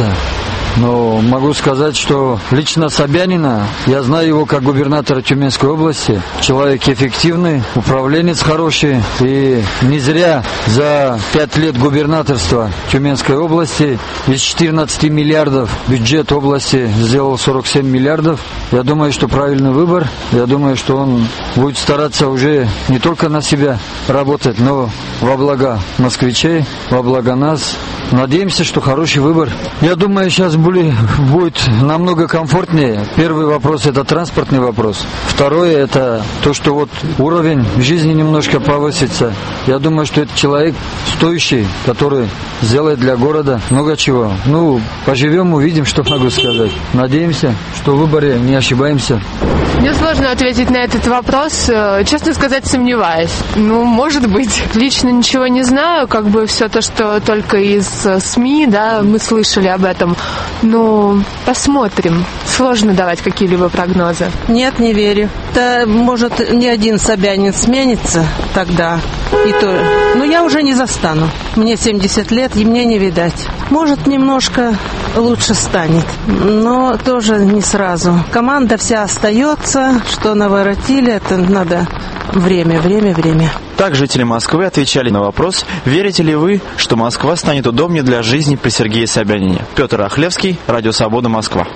Speaker 20: Но могу сказать, что лично Собянина, я знаю его как губернатора Тюменской области, человек эффективный, управленец хороший, и не зря за пять лет губернаторства Тюменской области из четырнадцати миллиардов бюджет области сделал сорок семь миллиардов. Я думаю, что правильный выбор. Я думаю, что он будет стараться уже не только на себя работать, но во благо москвичей, во благо нас. Надеемся, что хороший выбор. Я думаю, сейчас будет намного комфортнее. Первый вопрос – это транспортный вопрос. Второе – это то, что вот уровень жизни немножко повысится. Я думаю, что это человек стоящий, который сделает для города много чего. Ну, поживем, увидим, что могу сказать. Надеемся, что в выборе не ошибаемся.
Speaker 21: Мне сложно ответить на этот вопрос. Честно сказать, сомневаюсь. Ну, может быть. Лично ничего не знаю. Как бы все то, что только из СМИ, да, мы слышали об этом. Ну, посмотрим. Сложно давать какие-либо прогнозы.
Speaker 22: Нет, не верю. Да, может, ни один Собянин сменится тогда. И то. Но я уже не застану. Мне семьдесят лет, и мне не видать. Может, немножко лучше станет, но тоже не сразу. Команда вся остается, что наворотили, это надо время, время, время.
Speaker 23: Так жители Москвы отвечали на вопрос, верите ли вы, что Москва станет удобнее для жизни при Сергее Собянине. Петр Охлевский, Радио Свобода, Москва.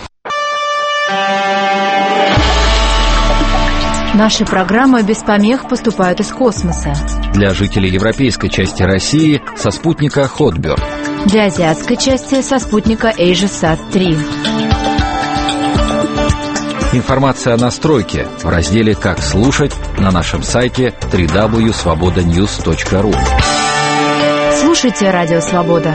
Speaker 8: Наши программы без помех поступают из космоса.
Speaker 13: Для жителей европейской части России со спутника Hotbird.
Speaker 8: Для азиатской части со спутника AsiaSat три.
Speaker 13: Информация о настройке в разделе «Как слушать» на нашем сайте дабл ю дабл ю дабл ю точка свобода ньюс точка ру.
Speaker 8: Слушайте Радио Свобода.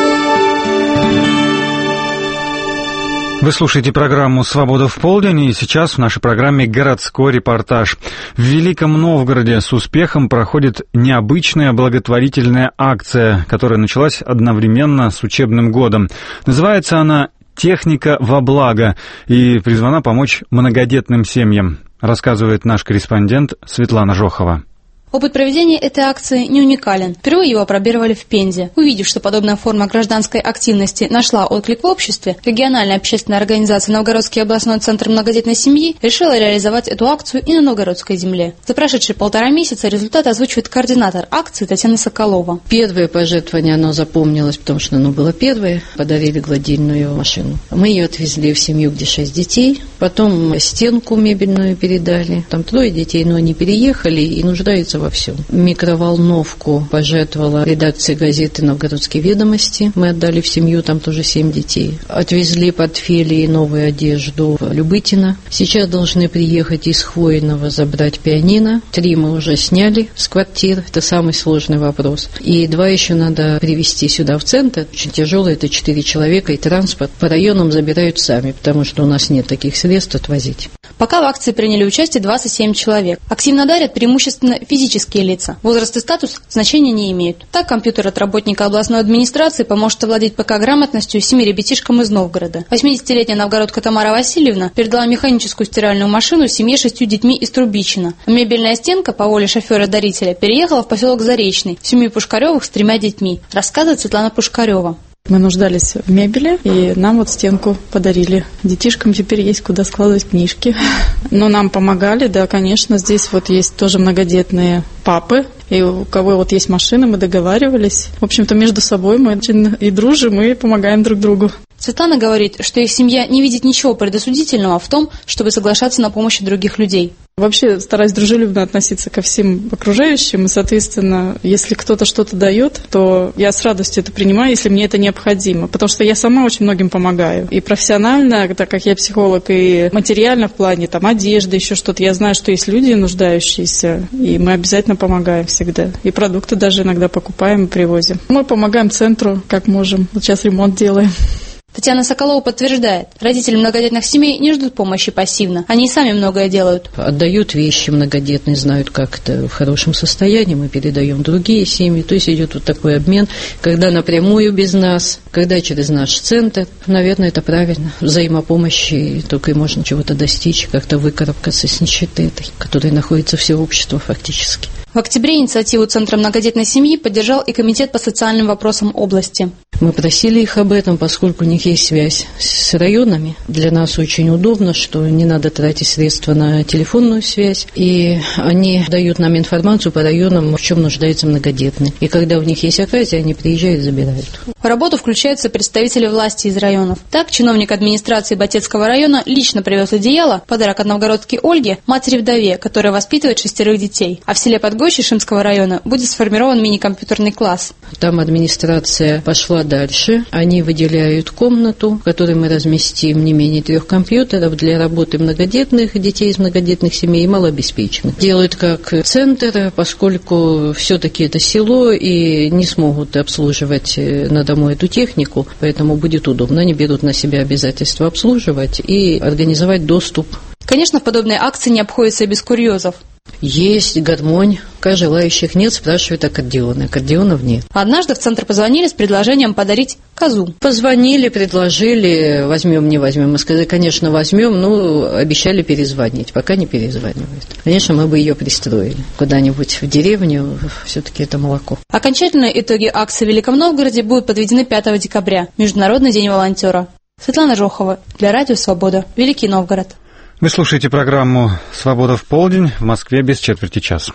Speaker 1: Вы слушаете программу «Свобода в полдень», и сейчас в нашей программе городской репортаж. В Великом Новгороде с успехом проходит необычная благотворительная акция, которая началась одновременно с учебным годом. Называется она «Техника во благо» и призвана помочь многодетным семьям, рассказывает наш корреспондент Светлана Жохова.
Speaker 24: Опыт проведения этой акции не уникален. Впервые его опробировали в Пензе. Увидев, что подобная форма гражданской активности нашла отклик в обществе, региональная общественная организация «Новгородский областной центр многодетной семьи» решила реализовать эту акцию и на новгородской земле. За прошедшие полтора месяца результаты озвучивает координатор акции Татьяна Соколова.
Speaker 25: Первое пожертвование, оно запомнилось, потому что оно было первое. Подарили гладильную машину. Мы ее отвезли в семью, где шесть детей. Потом стенку мебельную передали. Там трое детей, но они переехали и нуждаются во всем. Микроволновку пожертвовала редакция газеты «Новгородские ведомости». Мы отдали в семью, там тоже семь детей. Отвезли портфели и новую одежду в Любытино. Сейчас должны приехать из Хвойного забрать пианино. Три мы уже сняли с квартир. Это самый сложный вопрос. И два еще надо привезти сюда в центр. Очень тяжело, это четыре человека и транспорт. По районам забирают сами, потому что у нас нет таких средств отвозить.
Speaker 24: Пока в акции приняли участие двадцать семь человек. Активно дарят преимущественно физические лица. Возраст и статус значения не имеют. Так, компьютер от работника областной администрации поможет овладеть ПК-грамотностью семи ребятишкам из Новгорода. восьмидесятилетняя новгородка Тамара Васильевна передала механическую стиральную машину семье шестью детьми из Трубичина. Мебельная стенка по воле шофера-дарителя переехала в поселок Заречный в семью Пушкаревых с тремя детьми, рассказывает Светлана Пушкарева.
Speaker 26: Мы нуждались в мебели, и нам вот стенку подарили. Детишкам теперь есть куда складывать книжки. Но нам помогали, да, конечно. Здесь вот есть тоже многодетные папы, и у кого вот есть машины, мы договаривались. В общем-то, между собой мы очень и дружим, и помогаем друг другу.
Speaker 24: Светлана говорит, что их семья не видит ничего предосудительного в том, чтобы соглашаться на помощь других людей.
Speaker 26: Вообще стараюсь дружелюбно относиться ко всем окружающим, и, соответственно, если кто-то что-то дает, то я с радостью это принимаю, если мне это необходимо, потому что я сама очень многим помогаю. И профессионально, так как я психолог, и материально в плане там одежды, еще что-то, я знаю, что есть люди нуждающиеся, и мы обязательно помогаем всегда. И продукты даже иногда покупаем и привозим. Мы помогаем центру, как можем. Вот сейчас ремонт делаем.
Speaker 24: Татьяна Соколова подтверждает, родители многодетных семей не ждут помощи пассивно, они и сами многое делают.
Speaker 25: Отдают вещи многодетные, знают, как это в хорошем состоянии, мы передаем другие семьи, то есть идет вот такой обмен, когда напрямую без нас, когда через наш центр. Наверное, это правильно. Взаимопомощи, только и можно чего-то достичь, как-то выкарабкаться с нищеты этой, которая находится все общество фактически.
Speaker 24: В октябре инициативу Центра многодетной семьи поддержал и Комитет по социальным вопросам области.
Speaker 25: Мы просили их об этом, поскольку у них есть связь с районами. Для нас очень удобно, что не надо тратить средства на телефонную связь. И они дают нам информацию по районам, в чем нуждаются многодетные. И когда у них есть оказия, они приезжают и забирают.
Speaker 24: В работу включаются представители власти из районов. Так, чиновник администрации Батецкого района лично привез одеяло, подарок от новгородки Ольге, матери-вдове, которая воспитывает шестерых детей. А в селе Подгощи Шимского района будет сформирован мини-компьютерный класс.
Speaker 25: Там администрация пошла дальше. Они выделяют комнату, в которой мы разместим не менее трех компьютеров для работы многодетных детей из многодетных семей и малообеспеченных. Делают как центр, поскольку все-таки это село и не смогут обслуживать на дому эту технику, поэтому будет удобно. Они берут на себя обязательство обслуживать и организовать доступ.
Speaker 24: Конечно, в подобной акции не обходится и без курьезов.
Speaker 25: Есть гармонь, пока желающих нет, спрашивают аккордеоны, аккордеонов нет.
Speaker 24: Однажды в центр позвонили с предложением подарить козу.
Speaker 25: Позвонили, предложили, возьмем, не возьмем. Мы сказали, конечно, возьмем, но обещали перезвонить, пока не перезванивают. Конечно, мы бы ее пристроили куда-нибудь в деревню, все-таки это молоко.
Speaker 24: Окончательные итоги акции в Великом Новгороде будут подведены пятого декабря, Международный день волонтера. Светлана Жохова, для Радио Свобода, Великий Новгород.
Speaker 1: Вы слушаете программу «Свобода в полдень», в Москве без четверти час.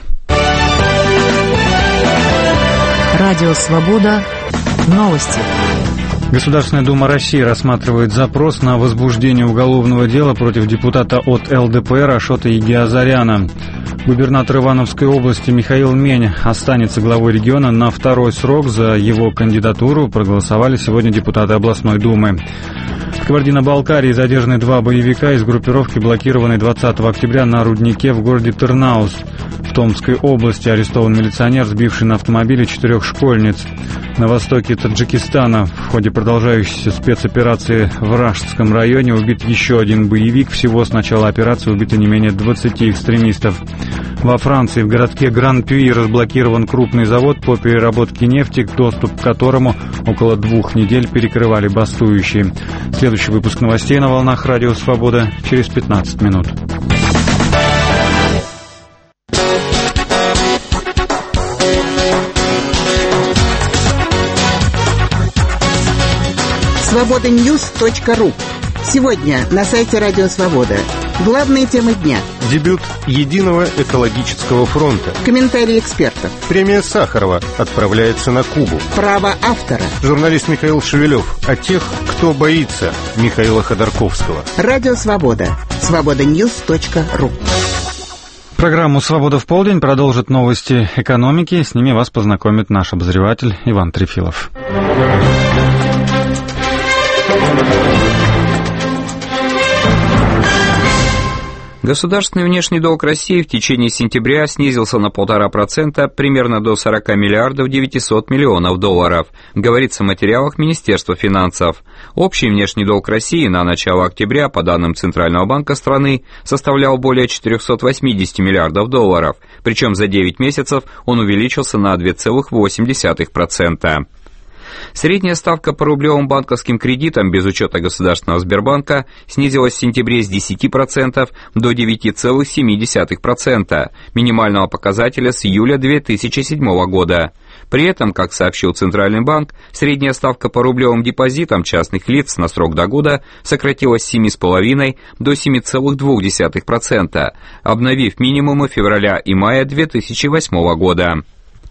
Speaker 8: Радио «Свобода». Новости.
Speaker 1: Государственная Дума России рассматривает запрос на возбуждение уголовного дела против депутата от эл дэ пэ эр Ашота Егиазаряна. Губернатор Ивановской области Михаил Мень останется главой региона на второй срок. За его кандидатуру проголосовали сегодня депутаты областной думы. В Кабардино-Балкарии задержаны два боевика из группировки, блокированной двадцатого октября на руднике в городе Тырнаус. В Томской области арестован милиционер, сбивший на автомобиле четырех школьниц. На востоке Таджикистана в ходе продолжающейся спецоперации в Рашдском районе убит еще один боевик. Всего с начала операции убито не менее двадцати экстремистов. Во Франции в городке Гран-Пюи разблокирован крупный завод по переработке нефти, доступ к которому около двух недель перекрывали бастующие. Следующий выпуск новостей на волнах Радио Свобода через пятнадцать минут.
Speaker 2: свобода ньюс точка ру. Сегодня на сайте Радио Свобода. Главные темы дня.
Speaker 3: Дебют Единого экологического фронта.
Speaker 2: Комментарии экспертов.
Speaker 3: Премия Сахарова отправляется на Кубу.
Speaker 2: Право автора.
Speaker 3: Журналист Михаил Шевелев о тех, кто боится Михаила Ходорковского.
Speaker 2: Радио Свобода. свобода ньюс точка ру.
Speaker 1: Программу «Свобода в полдень» продолжат новости экономики. С ними вас познакомит наш обозреватель Иван Трефилов.
Speaker 4: Государственный внешний долг России в течение сентября снизился на полтора процента, примерно до сорока миллиардов девятисот миллионов долларов, говорится в материалах Министерства финансов. Общий внешний долг России на начало октября, по данным Центрального банка страны, составлял более четырехсот восьмидесяти миллиардов долларов, причем за девять месяцев он увеличился на две целых восемь десятых процента. Средняя ставка по рублевым банковским кредитам без учета Государственного Сбербанка снизилась в сентябре с десяти процентов до девяти целых семи десятых процента, минимального показателя с июля две тысячи седьмого года. При этом, как сообщил Центральный банк, средняя ставка по рублевым депозитам частных лиц на срок до года сократилась с семи целых пяти десятых до семи целых двух десятых процента, обновив минимумы февраля и мая две тысячи восьмого года.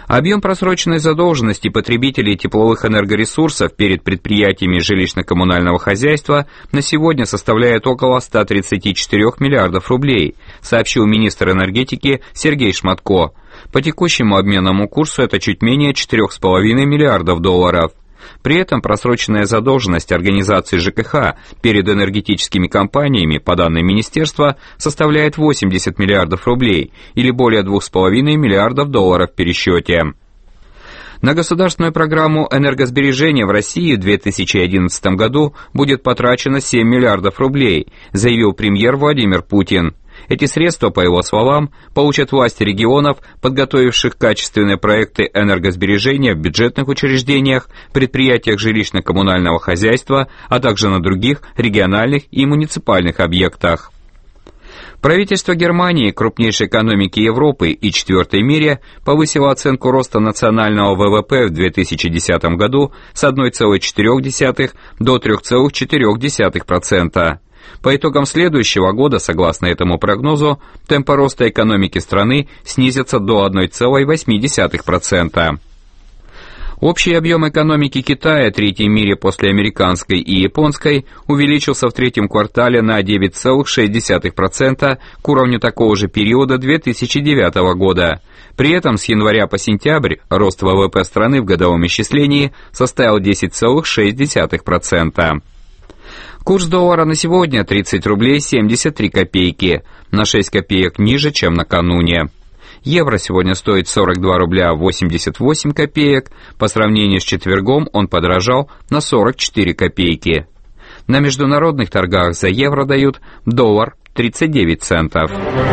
Speaker 4: Объем просроченной задолженности потребителей тепловых энергоресурсов перед предприятиями жилищно-коммунального хозяйства на сегодня составляет около ста тридцати четырёх миллиардов рублей, сообщил министр энергетики Сергей Шматко. По текущему обменному курсу это чуть менее четырёх с половиной миллиардов долларов. При этом просроченная задолженность организаций ЖКХ перед энергетическими компаниями, по данным министерства, составляет восемьдесят миллиардов рублей или более двух с половиной миллиардов долларов в пересчете. На государственную программу энергосбережения в России в две тысячи одиннадцатом году будет потрачено семь миллиардов рублей, заявил премьер Владимир Путин. Эти средства, по его словам, получат власти регионов, подготовивших качественные проекты энергосбережения в бюджетных учреждениях, предприятиях жилищно-коммунального хозяйства, а также на других региональных и муниципальных объектах. Правительство Германии, крупнейшей экономики Европы и четвертой в мире, повысило оценку роста национального ВВП в две тысячи десятом году с одной целой четырёх десятых до трёх целых четырёх десятых процента. По итогам следующего года, согласно этому прогнозу, темпы роста экономики страны снизятся до одной целой восьми десятых процента. Общий объем экономики Китая, третий в мире после американской и японской, увеличился в третьем квартале на девять целых шесть десятых процента к уровню такого же периода две тысячи девятого года. При этом с января по сентябрь рост ВВП страны в годовом исчислении составил десять целых шесть десятых процента. Курс доллара на сегодня тридцать рублей семьдесят три копейки, на шесть копеек ниже, чем накануне. Евро сегодня стоит сорок два рубля восемьдесят восемь копеек, по сравнению с четвергом он подорожал на сорок четыре копейки. На международных торгах за евро дают доллар тридцать девять центов.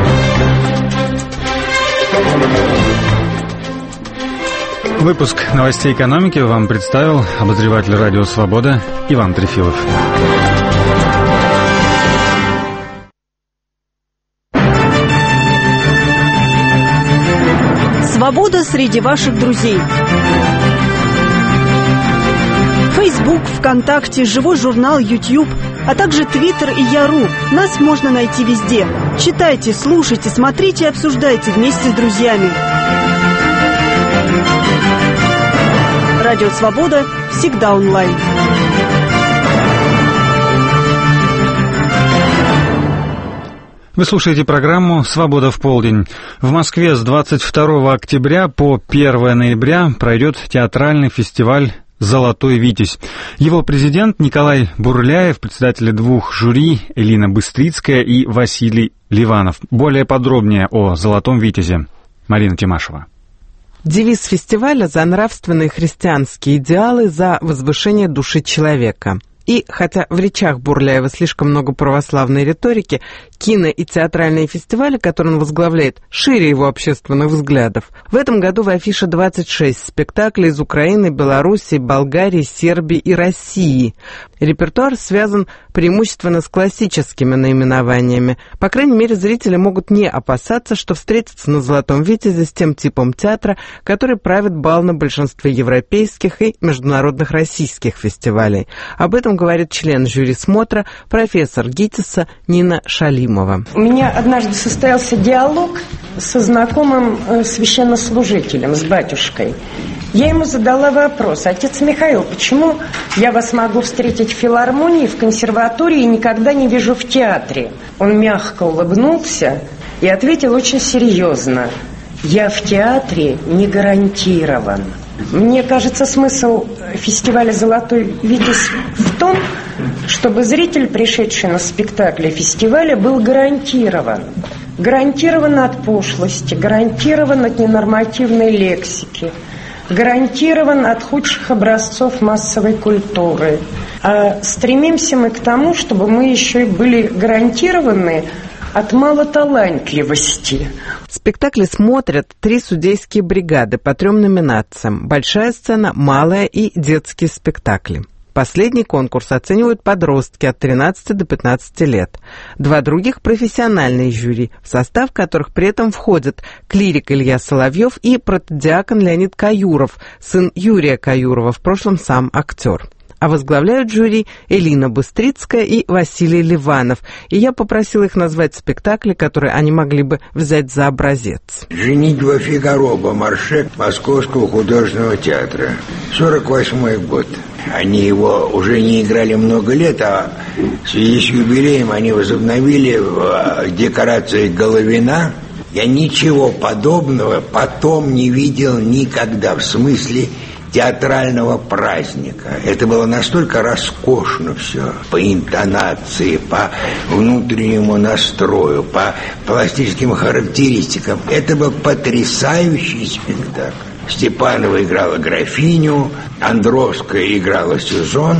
Speaker 1: Выпуск новостей экономики вам представил обозреватель «Радио Свобода» Иван Трефилов.
Speaker 5: Свобода среди ваших друзей. Facebook, ВКонтакте, Живой журнал, YouTube, а также Твиттер и Яру. Нас можно найти везде. Читайте, слушайте, смотрите и обсуждайте вместе с друзьями. Радио Свобода всегда онлайн.
Speaker 1: Вы слушаете программу «Свобода в полдень». В Москве с двадцать второго октября по первое ноября пройдет театральный фестиваль «Золотой Витязь». Его президент Николай Бурляев, председатели двух жюри Элина Быстрицкая и Василий Ливанов. Более подробнее о «Золотом Витязе» Марина Тимашева.
Speaker 6: Девиз фестиваля «За нравственные христианские идеалы, за возвышение души человека». И хотя в речах Бурляева слишком много православной риторики, кино- и театральные фестивали, которые он возглавляет, шире его общественных взглядов. В этом году в афише двадцать шесть спектаклей из Украины, Белоруссии, Болгарии, Сербии и России. Репертуар связан преимущественно с классическими наименованиями. По крайней мере, зрители могут не опасаться, что встретятся на «Золотом Витязе» с тем типом театра, который правит бал на большинстве европейских и международных российских фестивалей. Об этом говорит член жюри смотра, профессор ГИТИСа Нина Шалимова.
Speaker 7: У меня однажды состоялся диалог со знакомым священнослужителем, с батюшкой. Я ему задала вопрос: отец Михаил, почему я вас могу встретить в филармонии, в консерватории и никогда не вижу в театре? Он мягко улыбнулся и ответил очень серьезно: я в театре не гарантирован. Мне кажется, смысл фестиваля «Золотой Витязь» в том, чтобы зритель, пришедший на спектакль фестиваля, был гарантирован. Гарантирован от пошлости, гарантирован от ненормативной лексики, гарантирован от худших образцов массовой культуры. А стремимся мы к тому, чтобы мы еще и были гарантированы от малоталантливости.
Speaker 6: Спектакли смотрят три судейские бригады по трем номинациям: большая сцена, малая и детские спектакли. Последний конкурс оценивают подростки от тринадцати до пятнадцати лет. Два других — профессиональные жюри, в состав которых при этом входят клирик Илья Соловьев и протодиакон Леонид Каюров, сын Юрия Каюрова, в прошлом сам актер. А возглавляют жюри Элина Быстрицкая и Василий Ливанов. И я попросила их назвать спектакли, которые они могли бы взять за образец.
Speaker 9: «Женитьба Фигаро» Бомарше Московского художественного театра. сорок восьмой год. Они его уже не играли много лет, а в связи с юбилеем они возобновили в декорации Головина. Я ничего подобного потом не видел никогда, в смысле театрального праздника. Это было настолько роскошно все, по интонации, по внутреннему настрою, по пластическим характеристикам. Это был потрясающий спектакль. Степанова играла графиню, Андровская играла Сюзон,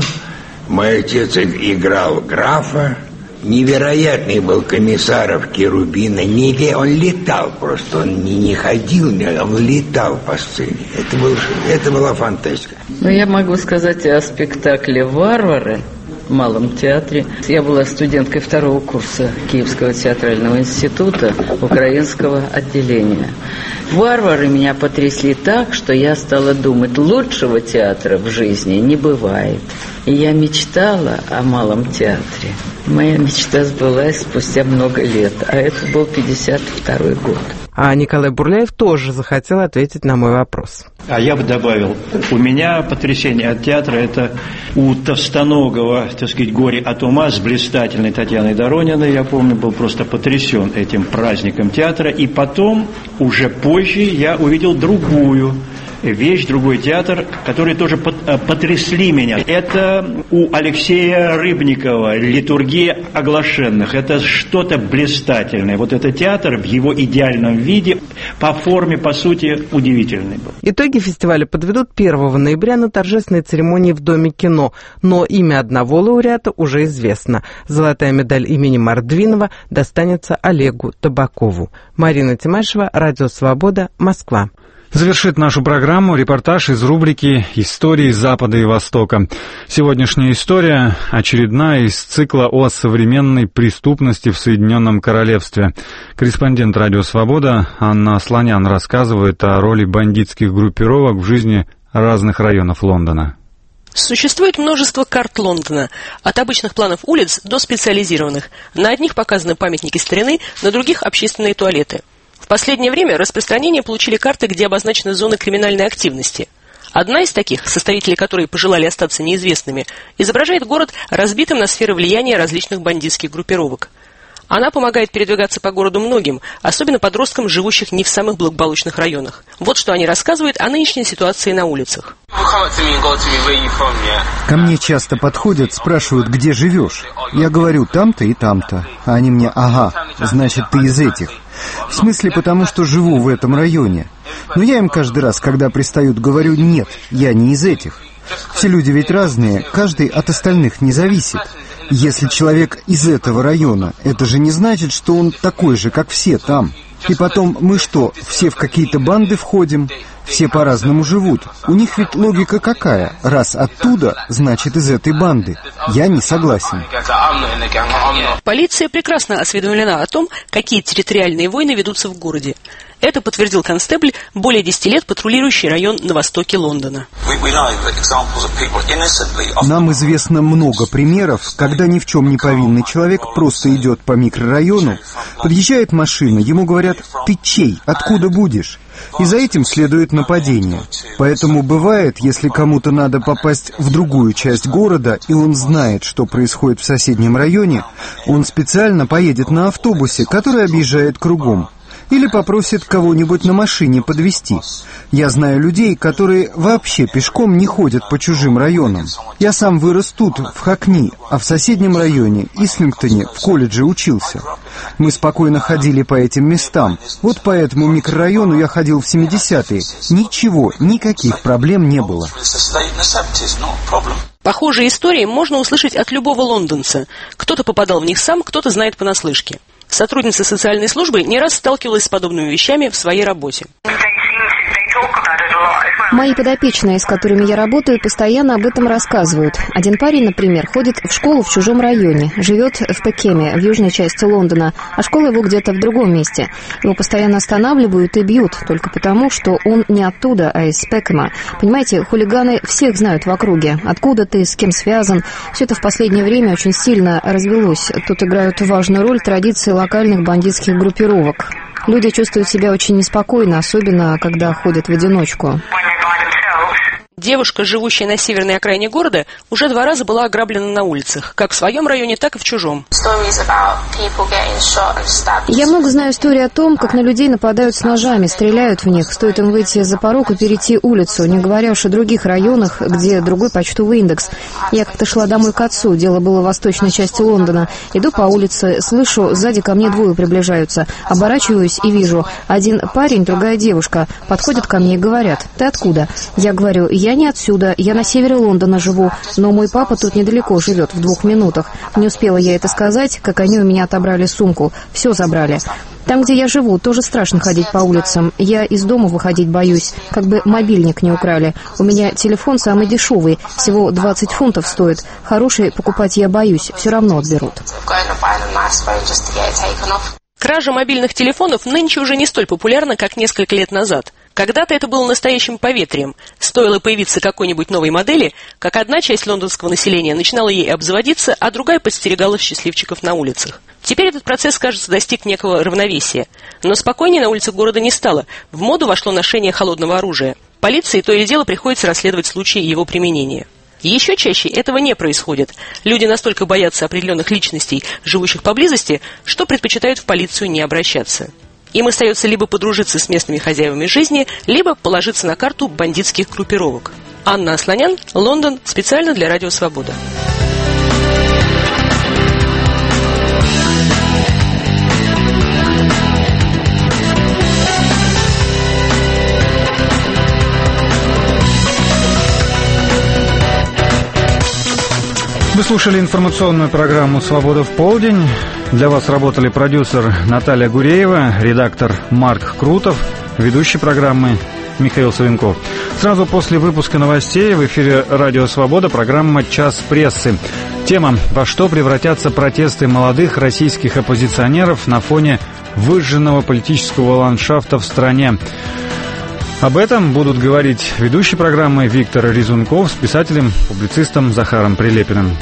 Speaker 9: мой отец играл графа. Невероятный был Комиссаров Керубина. Не, он летал просто, он не, не ходил, он летал по сцене. Это, был, это была фантастика.
Speaker 25: Ну, я могу сказать о спектакле «Варвары» в Малом театре. Я была студенткой второго курса Киевского театрального института, украинского отделения. «Варвары» меня потрясли так, что я стала думать, лучшего театра в жизни не бывает. И я мечтала о Малом театре. Моя мечта сбылась спустя много лет, а это был пятьдесят второй год.
Speaker 6: А Николай Бурляев тоже захотел ответить на мой вопрос.
Speaker 10: А я бы добавил, у меня потрясение от театра – это у Товстоногова, так сказать, «Горе от ума» с блистательной Татьяной Дорониной, я помню, был просто потрясен этим праздником театра. И потом, уже позже, я увидел другую вещь, другой театр, которые тоже потрясли меня. Это у Алексея Рыбникова «Литургия оглашенных». Это что-то блистательное. Вот этот театр в его идеальном виде, по форме, по сути, удивительный был.
Speaker 6: Итоги фестиваля подведут первого ноября на торжественной церемонии в Доме кино. Но имя одного лауреата уже известно. Золотая медаль имени Мордвинова достанется Олегу Табакову. Марина Тимашева, Радио Свобода, Москва.
Speaker 1: Завершит нашу программу репортаж из рубрики «Истории Запада и Востока». Сегодняшняя история очередная из цикла о современной преступности в Соединенном Королевстве. Корреспондент «Радио Свобода» Анна Асланян рассказывает о роли бандитских группировок в жизни разных районов Лондона.
Speaker 11: Существует множество карт Лондона, от обычных планов улиц до специализированных. На одних показаны памятники старины, на других – общественные туалеты. В последнее время распространение получили карты, где обозначены зоны криминальной активности. Одна из таких, составители которой пожелали остаться неизвестными, изображает город разбитым на сферы влияния различных бандитских группировок. Она помогает передвигаться по городу многим, особенно подросткам, живущих не в самых благополучных районах. Вот что они рассказывают о нынешней ситуации на улицах.
Speaker 12: Ко мне часто подходят, спрашивают, где живешь. Я говорю, там-то и там-то. А они мне, ага, значит, ты из этих. В смысле, потому что живу в этом районе. Но я им каждый раз, когда пристают, говорю, нет, я не из этих. Все люди ведь разные, каждый от остальных не зависит. Если человек из этого района, это же не значит, что он такой же, как все там. И потом, мы что, все в какие-то банды входим? Все по-разному живут. У них ведь логика какая? Раз оттуда, значит из этой банды. Я не согласен.
Speaker 11: Полиция прекрасно осведомлена о том, какие территориальные войны ведутся в городе. Это подтвердил констебль, более десяти лет патрулирующий район на востоке Лондона.
Speaker 12: Нам известно много примеров, когда ни в чем не повинный человек просто идет по микрорайону, подъезжает машина, ему говорят: «Ты чей? Откуда будешь?» И за этим следует нападение. Поэтому бывает, если кому-то надо попасть в другую часть города, и он знает, что происходит в соседнем районе, он специально поедет на автобусе, который объезжает кругом. Или попросит кого-нибудь на машине подвезти. Я знаю людей, которые вообще пешком не ходят по чужим районам. Я сам вырос тут, в Хакни, а в соседнем районе, Ислингтоне, в колледже учился. Мы спокойно ходили по этим местам. Вот по этому микрорайону я ходил в семидесятые. Ничего, никаких проблем не было.
Speaker 11: Похожие истории можно услышать от любого лондонца. Кто-то попадал в них сам, кто-то знает понаслышке. Сотрудница социальной службы не раз сталкивалась с подобными вещами в своей работе.
Speaker 14: Мои подопечные, с которыми я работаю, постоянно об этом рассказывают. Один парень, например, ходит в школу в чужом районе, живет в Пекеме, в южной части Лондона, а школа его где-то в другом месте. Его постоянно останавливают и бьют, только потому, что он не оттуда, а из Пекема. Понимаете, хулиганы всех знают в округе. Откуда ты, с кем связан. Все это в последнее время очень сильно развелось. Тут играют важную роль традиции локальных бандитских группировок. Люди чувствуют себя очень неспокойно, особенно когда ходят в одиночку.
Speaker 11: Девушка, живущая на северной окраине города, уже два раза была ограблена на улицах, как в своем районе, так и в чужом.
Speaker 14: Я много знаю истории о том, как на людей нападают с ножами, стреляют в них, стоит им выйти за порог и перейти улицу, не говоря уж о других районах, где другой почтовый индекс. Я как-то шла домой к отцу, дело было в восточной части Лондона. Иду по улице, слышу, сзади ко мне двое приближаются. Оборачиваюсь и вижу, один парень, другая девушка, подходят ко мне и говорят: «Ты откуда?» Я говорю: «Я Я не отсюда, я на севере Лондона живу, но мой папа тут недалеко живет, в двух минутах». Не успела я это сказать, как они у меня отобрали сумку. Все забрали. Там, где я живу, тоже страшно ходить по улицам. Я из дома выходить боюсь, как бы мобильник не украли. У меня телефон самый дешевый, всего двадцать фунтов стоит. Хороший покупать я боюсь, все равно отберут.
Speaker 11: Кража мобильных телефонов нынче уже не столь популярна, как несколько лет назад. Когда-то это было настоящим поветрием. Стоило появиться какой-нибудь новой модели, как одна часть лондонского населения начинала ей обзаводиться, а другая подстерегала счастливчиков на улицах. Теперь этот процесс, кажется, достиг некого равновесия. Но спокойнее на улицах города не стало. В моду вошло ношение холодного оружия. Полиции то и дело приходится расследовать случаи его применения. Еще чаще этого не происходит. Люди настолько боятся определенных личностей, живущих поблизости, что предпочитают в полицию не обращаться. Им остается либо подружиться с местными хозяевами жизни, либо положиться на карту бандитских группировок. Анна Асланян, Лондон, специально для Радио Свобода.
Speaker 1: Вы слушали информационную программу «Свобода в полдень». Для вас работали продюсер Наталья Гуреева, редактор Марк Крутов, ведущий программы Михаил Савенков. Сразу после выпуска новостей в эфире «Радио Свобода» программа «Час прессы». Тема: во что превратятся протесты молодых российских оппозиционеров на фоне выжженного политического ландшафта в стране. Об этом будут говорить ведущий программы Виктор Резунков с писателем, публицистом Захаром Прилепиным.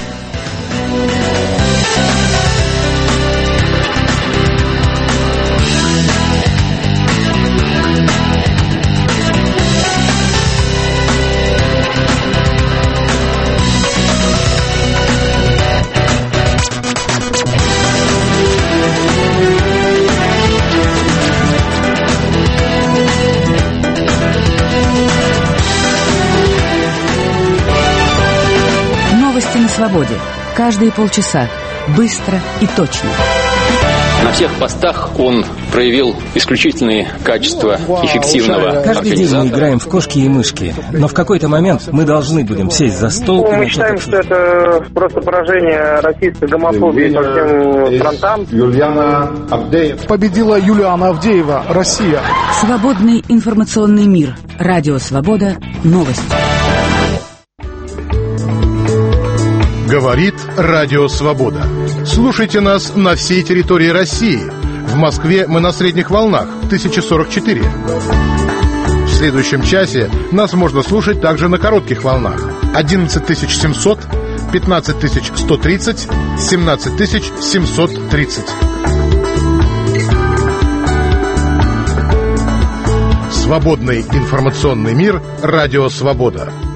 Speaker 15: Свободе. Каждые полчаса. Быстро и точно.
Speaker 16: На всех постах он проявил исключительные качества эффективного
Speaker 17: Каждый день мы играем в кошки и мышки, но в какой-то момент мы должны будем сесть за стол.
Speaker 18: Мы считаем, что это просто поражение российской гомофобии по всем фронтам.
Speaker 19: Юлиана Авдеева.
Speaker 27: Победила Юлиана Авдеева, Россия.
Speaker 15: Свободный информационный мир. Радио Свобода. Новости.
Speaker 28: Говорит Радио Свобода. Слушайте нас на всей территории России. В Москве мы на средних волнах тысяча сорок четыре. В следующем часе нас можно слушать также на коротких волнах одиннадцать тысяч семьсот, пятнадцать тысяч сто тридцать, семнадцать тысяч семьсот тридцать. Свободный информационный мир. Радио Свобода.